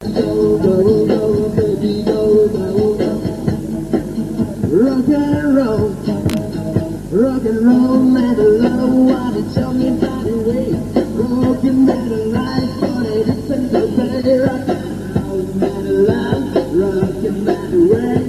Go, go, go, baby, go, go, go. Rock and roll, metal, love, what it tell me by the way. Rock and metal life, but it isn't so bad. Rock and roll, metal, love, rock and metal way.